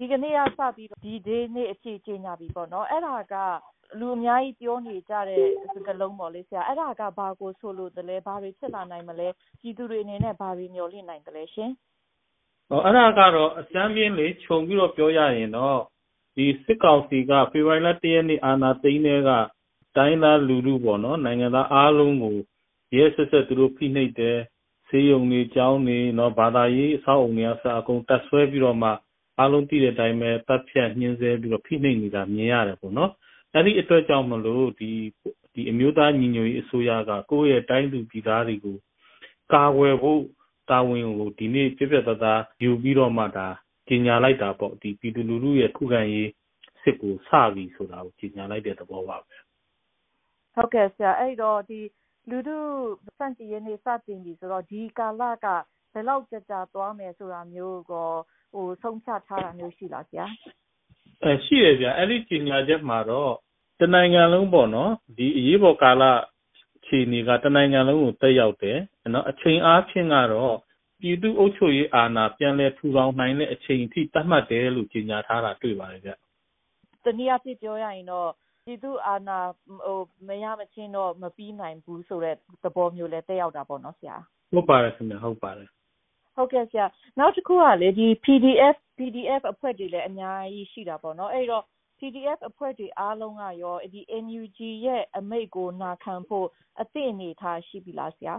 ဒီကနေ့ကစပြီးဒီ day နေ့အဖြစ်ကြေညာပြီပေါ့နော်အဲ့ဒါကလူအများကြီးပြောနေကြတဲ့စကားလုံးပေါ့လေဆရာအဲ့ဒါကဘာကိုဆိုလို့တလဲဘာတွေဖြစ်လာနိုင်မလဲပြည်သူတွေအနေနဲ့ဘာတွေမျှော်လင့်နိုင်တယ်လဲရှင်အဲ့ဒါကတော့အစမ်းပြင်းလေခြုံပြီးတော့ပြောရရင်တော့ဒီစစ်ကောင်စီကဖေဖော်ဝါရီလ1ရက်နေ့အာဏာသိမ်းတဲ့ကတိုင်းသားလူထုပေါ့နော်နိုင်ငံသားအားလုံးကိုရဲဆက်ဆက်သူတို့ဖိနှိပ်တယ်စေယုံတွေကြောင်းနေနော်ဘာသာရေးအဆောက်အုံတွေအစအကုန်တက်ဆွဲပြီးတော့မှအားလုံးသိတဲ့အတိုင်းပဲတပ်ဖြတ်ညှင်းဆဲပြီးတော့ဖိနှိပ်နေတာမြင်ရတယ်ပေါ့နော်အဲ့ဒီအတွက်ကြောင့်မလို့ဒီအမျိုးသားညီညွတ်ရေးအစိုးရကကိုယ့်ရဲ့တိုင်းသူပြည်သားတွေကိုကာကွယ်ဖို့တာဝန်ကိုဒီနေ့ပြပြသားသားယူပြီးတော့မှဒါကြီးညာလိုက်တာပေါ့ဒီပြည်သူလူထုရဲ့ခုခံရေးစစ်ကိုစပြီဆိုတာကိုကြီးညာလိုက်တဲ့သဘောပါပဲဟုတ်ကဲ့ဆရာအဲ့တော့ဒီလူထုစန့်ကျင်ရေးနေ့စတင်ပြီဆိုတော့ဒီကာလကဘယ်လောက်ကြာသွားမယ်ဆိုတာမျိုးကိုဆုံးဖြတ်ထားတာမျိုးရှိလားဆရာရှိရဗျအဲ့ဒီကြီးညာချက်မှာတော့တနိုင်ငံလုံးပေါ့နော်ဒီအရေးပေါ်ကာလခြေအနေကတနိုင်ငံလုံးကိုတက်ရောက်တယ်နော်အချိန်အားဖြင့်ကတော့ပြည်သူ့အုပ်ချုပ်ရေးအာဏာပြန်လည်ထူထောင်နိုင်တဲ့အချိန်အထိသတ်မှတ်တယ်လို့ကြီးညာထားတာတွေ့ပါတယ်ဗျတနည်းအားဖြင့်ပြောရရင်တော့ပြည်သူ့အာဏာမရမချင်းတော့မပြီးနိုင်ဘူးဆိုတဲ့သဘောမျိုးလဲတက်ရောက်တာပေါ့နော်ဆရာဟုတ်ပါတယ်ခင်ဗျဟုတ်ပါတယ်ဟုတ်ကဲ့ဆရာနောက်တစ်ခုကလေဒီ PDF အဖွဲ့တွေလည်းအများကြီးရှိတာပေါ့နော်အဲ့တော့ PDF အဖွဲ့တွေအားလုံးကရောဒီ NUG ရဲ့အမိန့်ကိုနာခံဖို့အသင့်အနေထားရှိပြီလားဆရာ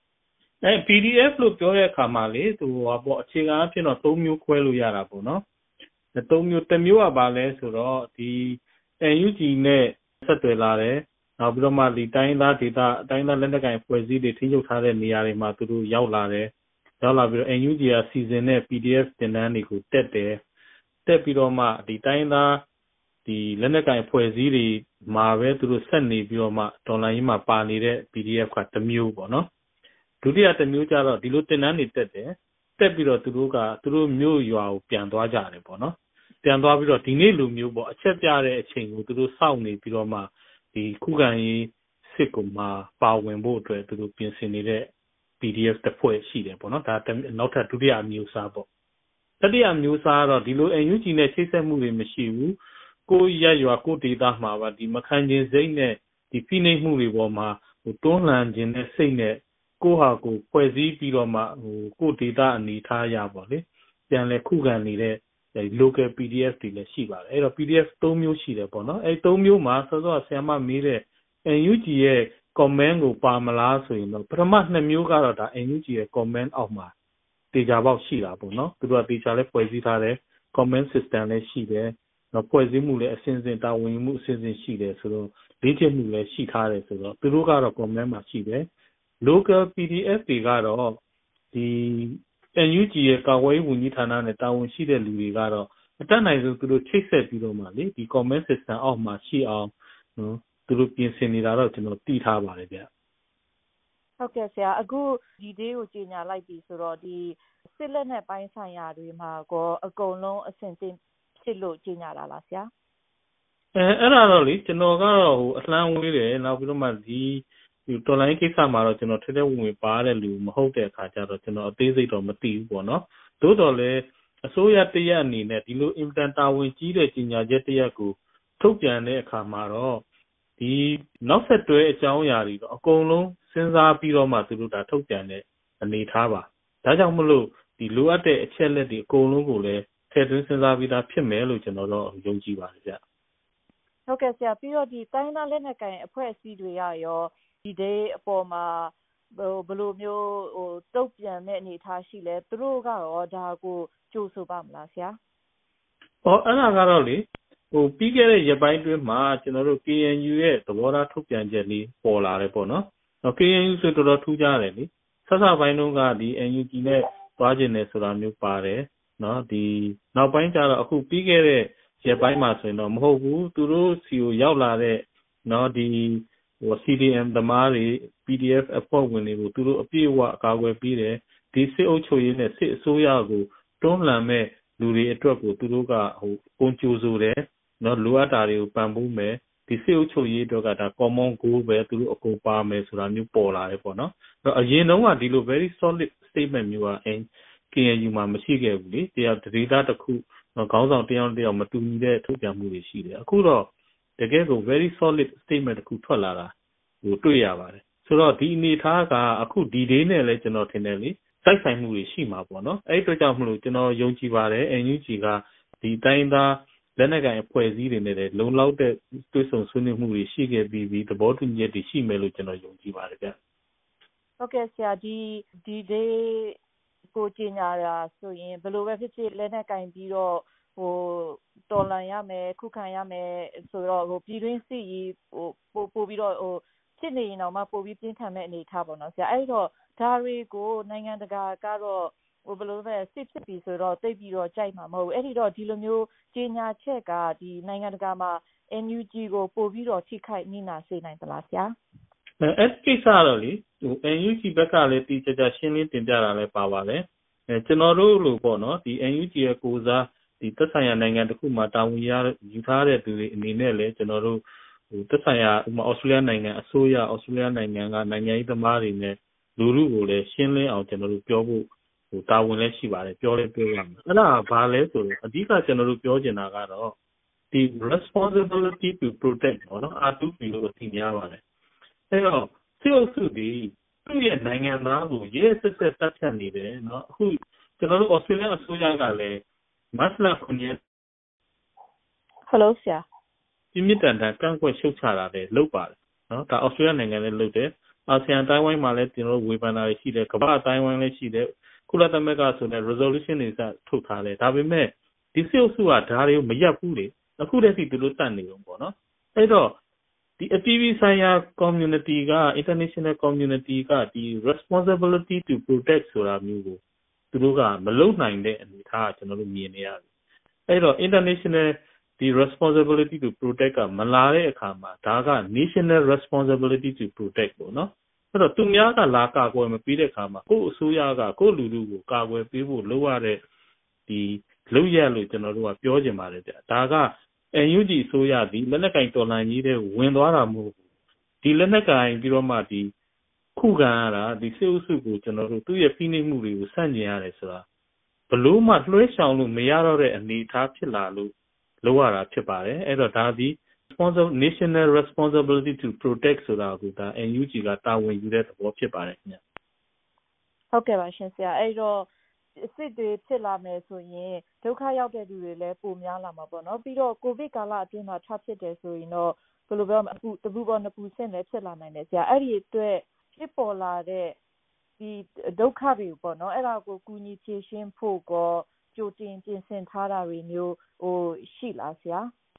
PDF လို့ပြောတဲ့အခါမှာလေသူပေါ့အခြေခံအဖြစ်တော့၃မျိုးခွဲလို့ရတာပေါ့နော်၃မျိုးတစ်မျိုးကပါလဲဆိုတော့ဒီ NUG နဲ့ဆက်သွယ်လာတယ်နောက်ပြီးတော့မှဒီတိုင်းသားဒေသတိုင်းသားလက်နက်ကိုင်ဖွဲ့စည်းတွေထိချုပ်ထားတဲ့နေရာတွေမှာသူတို့ရောက်လာတယ်ရောက်လာပြီးတော့ NUG ကစီစဉ်တဲ့ PDF တင်တန်းတွေကိုတက်ပြီးတော့မှဒီတိုင်းသားဒီလက်နက်ကင်ဖွဲ့စည်းတွေမှာပဲသူတို့ဆက်နေပြီးတော့မှဒေါ်လာကြီးမှာပါနေတဲ့ PDF ကတစ်မျိုးပေါ့နော်ဒုတိယတစ်မျိုးကျတော့ဒီလိုတင်တန်းတွေတက်ပြီးတော့သူတို့မျိုးရွာကိုပြန်သွားကြတယ်ပေါ့နော်ပြန်သွားပြီးတော့ဒီနေ့လူမျိုးပေါ့အချက်ပြတဲ့အချိန်ကိုသူတို့စောင့်နေပြီးတော့မှဒီခုခံရေးစစ်ကိုမှပါဝင်ဖို့အတွက်သူတို့ပြင်ဆင်နေတဲ့ PDF တစ်ဖွဲ့ရှိတယ်ပေါ့နော်ဒါနောက်ထပ်ဒုတိယမျိုးစားပေါ့တတိယမျိုးစားကတော့ဒီလို NUG နဲ့ချိတ်ဆက်မှုတွေမရှိဘူးကိုရက်ရွာကိုဒေတာမှာပါဒီမခံခြင်းစိတ်နဲ့ဒီဖိနှိပ်မှုတွေပေါ်မှာတွန်းလှန်ခြင်းနဲ့စိတ်နဲ့ကိုဟာကိုဖွဲ့စည်းပြီးတော့မှကိုဒေတာအနေထားရပါလေပြန်လဲခုခံနေတဲ့ local PDF တွေလည်းရှိပါတယ်အဲ့တော့ PDF ၃မျိုးရှိတယ်ပေါ့နော်အဲ့၃မျိုးမှာစောစောဆရာမမေးတဲ့ NUG ရဲ့ comment ကိုပါမလားဆိုရင်တော့ပထမ2မျိုးကတော့ဒါ NUG ရဲ့ comment အောက်မှာတေချာပေါက်ရှိတာပေါ့နော်သူတို့ကတေချာလဲဖွဲ့စည်းထားတယ် comment system လည်းရှိတယ်နော်ဖွဲ့စည်းမှုလည်းအစဉ်စဉ်တာဝန်မှုအစဉ်စဉ်ရှိတယ်ဆိုတော့လေ့ကျင့်မှုလည်းရှိထားတယ်ဆိုတော့သူတို့ကတော့ comment မှာရှိတယ် local PDF တွေကတော့ဒီ NUG ရဲ့ကာကွယ်ရေးဝန်ကြီးဌာနနဲ့တာဝန်ရှိတဲ့လူတွေကတော့အတက်နိုင်ဆုံးသူတို့ချိတ်ဆက်ပြီးတော့မှလေဒီ comment system အောက်မှာရှိအောင်နော်သူတို့ပြင်ဆင်နေတာတော့ကျွန်တော်သိထားပါတယ်ဗျဟုတ်ကဲ့ဆရာအခုဒီ day ကိုကြေညာလိုက်ပြီဆိုတော့ဒီစစ်လက်နက်ပိုင်းဆိုင်ရာတွေမှာကောအကုန်လုံးအဆင်သင့်ဖြစ်လို့ကြေညာတာလားဆရာအဲ့ဒါတော့လေကျွန်တော်ကတော့အလှမ်းဝေးတယ်နောက်ပြီးတော့မှဒီတော်လိုင်းကိစ္စမှာတော့ကျွန်တော်ထက်တဲ့ဝင်ပါတဲ့လူမဟုတ်တဲ့အခါကျတော့ကျွန်တော်အသေးစိတ်တော့မသိဘူးပေါ့နော်သို့တော်လည်းအစိုးရတရက်အနေနဲ့ဒီလို implement တာဝန်ကြီးတဲ့ကြီးညာချက်တရက်ကိုထုတ်ပြန်တဲ့အခါမှာတော့ဒီနောက်ဆက်တွဲအကြောင်းအရာတွေတော့အကုန်လုံးစဉ်းစားပြီးတော့မှသူတို့ဒါထုတ်ပြန်တဲ့အနေထားပါဒါကြောင့်မလို့ဒီလိုအပ်တဲ့အချက်လက်တွေအကုန်လုံးကိုလည်းထည့်သွင်းစဉ်းစားပြီးသားဖြစ်မယ်လို့ကျွန်တော်တော့ယုံကြည်ပါတယ်ဗျဟုတ်ကဲ့ဆရာပြီးတော့ဒီတိုင်းသားလက်နက်ကိုင်အဖွဲ့အစည်းတွေကရောဒီ day အပေါ်မှာဘယ်လိုမျိုးတုတ်ပြန်တဲ့အနေထားရှိလဲသူတို့ကရောဒါကိုကြိုးဆိုပါမလားဆရာအဲ့ဒါကတော့လေပြီးခဲ့တဲ့ရက်ပိုင်းတွင်းမှာကျွန်တော်တို့ KNU ရဲ့သဘောထားထုတ်ပြန်ချက်လေးပေါ်လာတယ်ပေါ့နော် KNU ဆိုတော်တော်ထူးခြားတယ်လေဆက်စပိုင်းတုန်းကဒီ NUG နဲ့သွားကျင်တယ်ဆိုတာမျိုးပါတယ်နော်ဒီနောက်ပိုင်းကျတော့အခုပြီးခဲ့တဲ့ရက်ပိုင်းမှာဆိုရင်တော့မဟုတ်ဘူးသူတို့စီကိုရောက်လာတဲ့နော်ဒီCDM သမားတွေ PDF အဖွဲ့ဝင်တွေကိုသူတို့အပြည့်အဝအကာအကွယ်ပေးတယ်ဒီစစ်အုပ်ချုပ်ရေးနဲ့စစ်အစိုးရကိုတွန်းလှန်မဲ့လူတွေအတွက်ကိုသူတို့ကပုံကြိုဆိုတယ်နော်လိုအပ်တာတွေကိုပံ့ပိုးမယ်ဒီစစ်အုပ်ချုပ်ရေးအတွက်ကဒါ common goal ပဲသူတို့အကုန်ပါမယ်ဆိုတာမျိုးပေါ်လာတယ်ပေါ့နော်အရင်တုန်းကဒီလို very solid statement မျိုးကKNU မှာမရှိခဲ့ဘူးလေတရားဒေတာတစ်ခုခေါင်းဆောင်တယောက်မတူညီတဲ့ထုတ်ပြန်မှုတွေရှိတယ်အခုတော့တကယ်ကို very solid statement တစ်ခုထွက်လာတာဟိုတွေ့ရပါတယ်ဆိုတော့ဒီအနေထားကအခုဒီ day နဲ့လည်းကျွန်တော်ထင်တယ်လေစိုက်ဆိုင်မှုတွေရှိမှာပေါ့နော်အဲ့အတွက်ကြောင့်မလို့ကျွန်တော်ယုံကြည်ပါတယ် NUG ကဒီတိုင်းသားလက်နက်ကိုင်အဖွဲ့အစည်းတွေနဲ့လုံလောက်တဲ့တွေ့ဆုံဆွေးနွေးမှုတွေရှိခဲ့ပြီးသဘောတူညီချက်တွေရှိမယ်လို့ကျွန်တော်ယုံကြည်ပါတယ်ဗျဟုတ်ကဲ့ဆရာဒီ day ကိုကြီးညာတာဆိုရင်ဘယ်လိုပဲဖြစ်ဖြစ်လက်နက်ကင်ပြီးတော့ဟိုတော်လန်ရမယ်ခုခံရမယ်ဆိုတော့ဟိုပြည်တွင်းစစ်ရေးဟိုပို့ပြီးတော့ဟိုဖြစ်နေရင်တော့မှပို့ပြီးပြင်းထန်မဲ့အနေထားပေါ့နော်ဆရာအဲ့တော့ဒါတွေကိုနိုင်ငံတကာကတော့ဟိုဘယ်လိုပဲစစ်ဖြစ်ပြီးဆိုတော့တိတ်ပြီးတော့ကြိုက်မှာမဟုတ်ဘူးအဲ့ဒီတော့ဒီလိုမျိုးကြီးညာချက်ကဒီနိုင်ငံတကာမှာ NUG ကိုပို့ပြီးတော့ထိခိုက်နေနာစေနိုင်သလားဆရာအဲ့ကိစ္စတော့လေဟို NUG ဘက်ကလည်းတီးကြရှင်းလင်းတင်ပြတာလည်းပါပါတယ်ကျွန်တော်တို့လို့ပေါ့နော်ဒီ NUG ရဲ့ကိုစားဒီသက်ဆိုင်ရာနိုင်ငံတစ်ခုမှာတာဝန်ယူထားတဲ့သူတွေအနေနဲ့လည်းကျွန်တော်တို့ဟိုသက်ဆိုင်ရာဥပမာဩစတြေးလျနိုင်ငံအစိုးရဩစတြေးလျနိုင်ငံကနိုင်ငံရေးသမားတွေနဲ့လူလူကိုလည်းရှင်းလင်းအောင်ကျွန်တော်တို့ပြောဖို့ဟိုတာဝန်လည်းရှိပါတယ်ပြောလဲပြောရမယ်အဲ့ဒါဘာလဲဆိုတော့အဓိကကျွန်တော်တို့ပြောချင်တာကတော့ဒီ responsibility to protect ပေါ့နော် R2P လို့အသိများပါတယ်အဲ့တော့စစ်အုပ်စုဒီသူ့ရဲ့နိုင်ငံသားကိုရဲစစ်စစ်တပ်ဖြတ်နေတယ်เนาะအခုကျွန်တော်တို့ဩစတြေးလျအစိုးရကလည်းမတ်လ9ရက် Hello ဆရာပြင်းပြတန်တန်ကန့်ကွက်ရှုတ်ချတာလည်းလုပ်ပါတယ်เนาะဒါဩစတြေးလျနိုင်ငံလည်းလုပ်တယ်အာဆီယံတိုင်းဝိုင်းမှာလည်းကျွန်တော်တို့ဝေဖန်တာတွေရှိတယ်ကမ္ဘာအတိုင်းဝိုင်းလည်းရှိတယ်ကုလသမဂ္ဂဆိုတဲ့ resolution တွေထုတ်ထားတယ်ဒါပေမဲ့ဒီစစ်အုပ်စုကဒါတွေကိုမရပ်ဘူးလေအခုတည်းကသူတို့တတ်နေတော့ပေါ့နော်အဲ့တော့ဒီအပြည်ပြည်ဆိုင်ရာ community က international community ကဒီ responsibility to protect ဆိုတာမျိုးကိုသူတို့ကမလုပ်နိုင်တဲ့အနေအထားကျွန်တော်တို့မြင်နေရတယ်အဲ့တော့ international ဒီ responsibility to protect ကမလာတဲ့အခါမှာဒါက national responsibility to protect ပေါ့နော်အဲ့တော့သူများကလာကာကွယ်မပေးတဲ့အခါမှာကိုယ့်အစိုးရကကိုယ့်လူလူကိုကာကွယ်ပေးဖို့လုပ်ရတဲ့ဒီလုပ်ရလို့ကျွန်တော်တို့ကပြောချင်ပါတယ်ဗျဒါကNUG အစိုးရဒီလက်နက်ကင်တော်လှန်ရေးတဲ့ဝင်သွားတာမဟုတ်ဘူးဒီလက်နက်ကင်ပြီးတော့မှဒီခုခံရတာဒီစစ်အုပ်စုကိုကျွန်တော်တို့သူ့ရဲ့ဖိနှိပ်မှုတွေကိုဆန့်ကျင်ရတယ်ဆိုတာဘလို့မှလွှဲရှောင်လို့မရတော့တဲ့အနေအထားဖြစ်လာလို့လုပ်ရတာဖြစ်ပါတယ်အဲ့တော့ဒါဒီ national responsibility to protect ဆိုတာကဒါ NUG ကတာဝန်ယူတဲ့သဘောဖြစ်ပါတယ်ခင်ဗျဟုတ်ကဲ့ပါရှင်ဆရာအဲ့တော့စစ်တွေဖြစ်လာမယ်ဆိုရင်ဒုက္ခရောက်တဲ့လူတွေလည်းပိုများလာမှာပေါ့နော်ပြီးတော့ကိုဗစ်ကာလအတွင်းမှာထပ်ဖြစ်တယ်ဆိုရင်တော့ဘယ်လိုပြောမလဲအခုတပူပေါ်နှစ်ပူဆင့်လည်းဖြစ်လာနိုင်တယ်ဆရာအဲ့ဒီအတွက်ဖြစ်ပေါ်လာတဲ့ဒီဒုက္ခတွေပေါ့နော်အဲ့ဒါကိုကူညီဖြေရှင်းဖို့ကောကြိုတင်ပြင်ဆင်ထားတာတွေမျိုးဟိုရှိလားဆရာ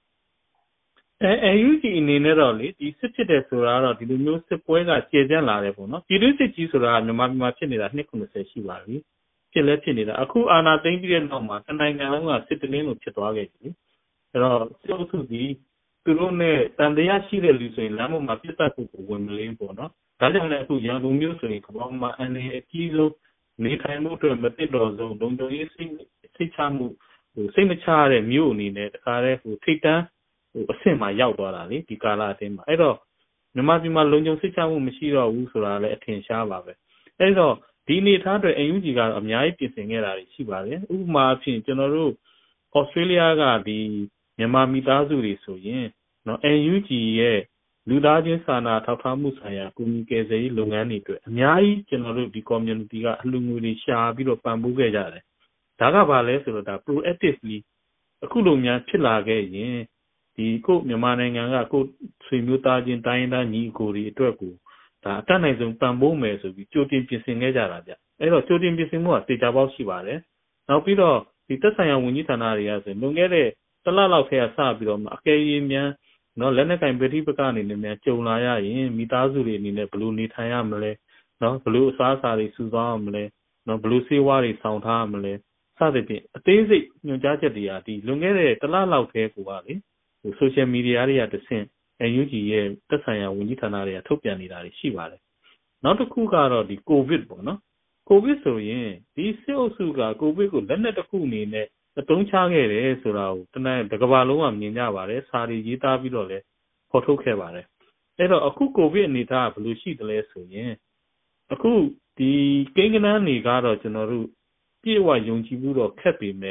UG အနေနဲ့တော့လေဒီစစ်ဖြစ်တယ်ဆိုတာတော့ဒီလိုမျိုးစစ်ပွဲကကျေပြန့်လာတယ်ပေါ့နော်ပြည်တွင်းစစ်ကြီးဆိုတာကမြန်မာပြည်မှာဖြစ်နေတာ290ရှိပါပြီဖြစ်လဲဖြစ်နေတာအခုအာဏာသိမ်းပြီးတဲ့နောက်မှာနိုင်ငံလုံးကစစ်တလင်းလိုဖြစ်သွားခဲ့ပြီအဲ့တော့စစ်အုပ်စုဒီသူတို့နဲ့တန်တရားရှိတဲ့လူဆိုရင်လမ်းပေါ်မှာပြစ်တက်ဖို့ဝင်မလင်းပေါ့နော်ဒါကြောင့်လည်းအခုရန်ကုန်မြို့ဆိုရင်ကမ္ဘာမှာအနေအကြီးဆုံးနေထိုင်မှုအတွက်မသိတော်ဆုံးလုံခြုံရေးစိတ်ချမှုဟိုစိတ်မချရတဲ့မြို့အနေနဲ့တခါတည်းဟိုထိတ်တန်းဟိုအဆင့်မှာရောက်သွားတာလေဒီကာလအတင်းမှာအဲ့တော့မြန်မာပြည်မှာလုံခြုံစိတ်ချမှုမရှိတော့ဘူးဆိုတာလည်းအထင်ရှားပါပဲအဲ့တော့ဒီအနေထားတွေ NUG ကအများကြီးပြင်ဆင်ခဲ့တာတွေရှိပါတယ်ဥပမာအဖြစ်ကျွန်တော်တို့ဩစတြေးလျကဒီမြန်မာမိသားစုတွေဆိုရင်နော် NUG ရဲ့လူသားချင်းစာနာထောက်ထားမှုဆိုင်ရာကုမ္ပဏီကယ်ဆယ်ရေးလုပ်ငန်းတွေအတွက်အများကြီးကျွန်တော်တို့ဒီ community ကအလှူငွေတွေရှာပြီးတော့ပံ့ပိုးခဲ့ကြတယ်ဒါကဘာလဲဆိုတော့ဒါ proactively အခုလိုများဖြစ်လာခဲ့ရင်ဒီကိုမြန်မာနိုင်ငံကကိုဆွေမျိုးသားချင်းတိုင်းသားညီအကိုတွေအတွက်ကိုဒါအတတ်နိုင်ဆုံးပံ့ပိုးမယ်ဆိုပြီးကြိုတင်ပြင်ဆင်ခဲ့ကြတာဗျအဲ့တော့ကြိုတင်ပြင်ဆင်မှုကတေချာပေါက်ရှိပါတယ်နောက်ပြီးတော့ဒီသက်ဆိုင်ရာဝန်ကြီးဌာနတွေကဆိုလွန်ခဲ့တဲ့တစ်လလောက်ထဲကစပြီးတော့အကယ်၍များနော်လက်နက်ကင်ပဋိပက္ခအနေနဲ့များကြုံလာရရင်မိသားစုတွေအနေနဲ့ဘယ်လိုနေထိုင်ရမလဲနော်ဘယ်လိုအစားအစာတွေစုဆောင်းရမလဲနော်ဘယ်လိုဆေးဝါးတွေဆောင်ထားရမလဲစသဖြင့်အသေးစိတ်ညွှန်ကြားချက်တွေကဒီလွန်ခဲ့တဲ့တစ်လလောက်ထဲကိုပါလေဟို social media တွေကတဆင့် NUG ရဲ့သက်ဆိုင်ရာဝန်ကြီးဌာနတွေကထုတ်ပြန်နေတာတွေရှိပါတယ်နောက်တစ်ခုကတော့ဒီ COVID ပေါ့နော် COVID ဆိုရင်ဒီစစ်အုပ်စုက COVID ကိုလက်နက်တစ်ခုအနေနဲ့အသုံးချခဲ့တယ်ဆိုတာကိုတကမ္ဘာလုံးကမြင်ကြပါတယ်စာရီရေးသားပြီးတော့လည်းဖော်ထုတ်ခဲ့ပါတယ်အဲ့တော့အခု COVID အနေထားကဘယ်လိုရှိသလဲဆိုရင်အခုဒီကိန်းဂဏန်းတွေကတော့ကျွန်တော်တို့ပြည့်ဝယုံကြည်မှုတော့ခက်ပေမဲ့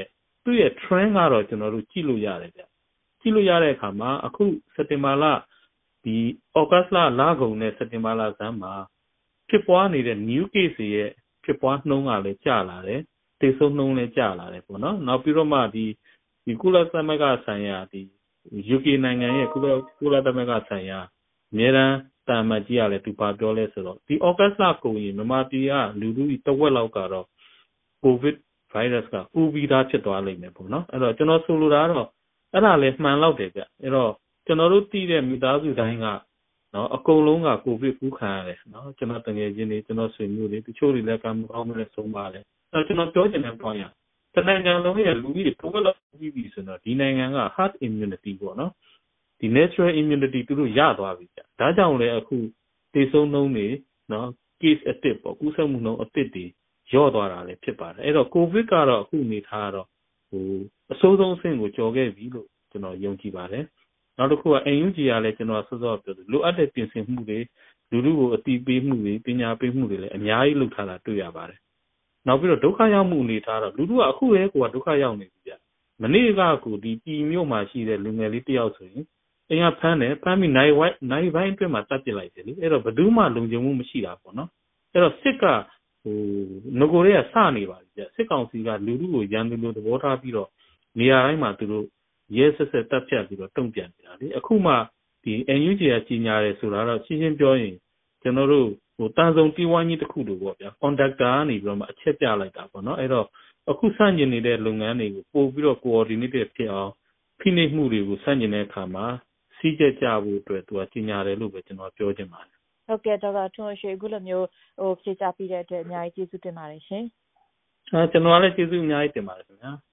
သူ့ရဲ့ trend ကတော့ကျွန်တော်တို့ကြည့်လို့ရတယ်ဗျကြည့်လို့ရတဲ့အခါမှာအခုစက်တင်ဘာလဒီဩဂတ်လလကုန်နဲ့စက်တင်ဘာလဆန်းမှာဖြစ်ပွားနေတဲ့ new case ရဲ့ဖြစ်ပွားနှုန်းကလည်းကျလာတယ်သေဆုံးနှုန်းလည်းကျလာတယ်ပေါ့နော်နောက်ပြီးတော့မှဒီကုလသမဂ္ဂဆိုင်ရာဒီ UK နိုင်ငံရဲ့ကုလသမဂ္ဂဆိုင်ရာအမြဲတမ်းတာမတ်ကြီးကလည်းသူပါပြောလဲဆိုတော့ဒီဩဂတ်လကုန်ရင်မြန်မာပြည်ကလူထုတဝက်လောက်ကတော့ COVID virus ကဥပီသားဖြစ်သွားလိမ့်မယ်ပေါ့နော်အဲ့တော့ကျွန်တော်ဆိုလိုတာကတော့အဲ့ဒါလည်းမှန်လောက်တယ်ဗျအဲ့တော့ကျွန်တော်တို့တည်တဲ့မိသားစုတိုင်းကနော်အကုန်လုံးကကိုဗစ်ကူးခံရတယ်နော်ကျွန်တော်တကယ်ချင်းတွေကျွန်တော်ဆွေမျိုးတွေတချို့တွေလည်းကံမကောင်းမှုနဲ့ဆုံးပါတယ်အဲ့တော့ကျွန်တော်ပြောချင်တဲ့ point ကတနိုင်ငံလုံးရဲ့လူကြီးတွေတော့လောက်ပြီးပြီဆိုတော့ဒီနိုင်ငံက herd immunity ပေါ့နော်ဒီ natural immunity သူတို့ရသွားပြီဗျဒါကြောင့်လည်းအခုသေဆုံးနှုန်းတွေနော် case အသစ်ပေါ့ကူးစက်မှုနှုန်းအသစ်တွေရော့သွားတာလည်းဖြစ်ပါတယ်အဲ့တော့ကိုဗစ်ကတော့အခုအနေထားတော့အဆိုးဆုံးအဆင့်ကိုကျော်ခဲ့ပြီလို့ကျွန်တော်ယုံကြည်ပါတယ်နောက်တစ်ခုက NUG ကလည်းကျွန်တော်စောစောပြောလိုအပ်တဲ့ပြင်ဆင်မှုတွေလူလူကိုအတိပေးမှုတွေပညာပေးမှုတွေလည်းအများကြီးလုပ်ထားတာတွေ့ရပါတယ်နောက်ပြီးတော့ဒုက္ခရောက်မှုအနေထားတော့လူလူကအခုရဲကိုကဒုက္ခရောက်နေပြီဗျမနေ့ကကိုဒီပြည်မြို့မှာရှိတဲ့လူငယ်လေးတယောက်ဆိုရင်အင်ကဖမ်းပြီးနိုင်ပိုင်းအတွင်းမှာတတ်ပစ်လိုက်တယ်လေအဲ့တော့ဘယ်သူမှလုံခြုံမှုမရှိတာပေါ့နော်အဲ့တော့စစ်ကငကိုတွေကစနေပါပြီဗျစစ်ကောင်စီကလူလူကိုရန်သူလိုသဘောထားပြီးတော့နေရာတိုင်းမှာသူတို့ရဲဆက်တက်ဖြတ်ပြီးတော့တုံ့ပြန်နေတာလေအခုမှဒီ NUG ကကြီးညာတယ်ဆိုတာတော့ရှင်းရှင်းပြောရင်ကျွန်တော်တို့တန်ဆုံတီးဝိုင်းကြီးတစ်ခုလိုပေါ့ဗျာ conductor ကနေပြီးတော့မှအချက်ပြလိုက်တာပေါ့နော်အဲ့တော့အခုစန့်ကျင်နေတဲ့လုပ်ငန်းတွေကိုပို့ပြီးတော့ coordinated ဖြစ်အောင်ဖိနှိပ်မှုတွေကိုစန့်ကျင်တဲ့အခါမှာစီးကျက်ကြဖို့အတွက်သူကကြီးညာတယ်လို့ပဲကျွန်တော်ပြောချင်ပါတယ်ဟုတ်ကဲ့ဒေါက်တာထွန်းရွှေအခုလိုမျိုးဖြေချပေးတဲ့အတွက်အများကြီးကျေးဇူးတင်ပါတယ်ရှင်ကျွန်တော်လည်းကျေးဇူးအများကြီးတင်ပါတယ်ခင်ဗျာ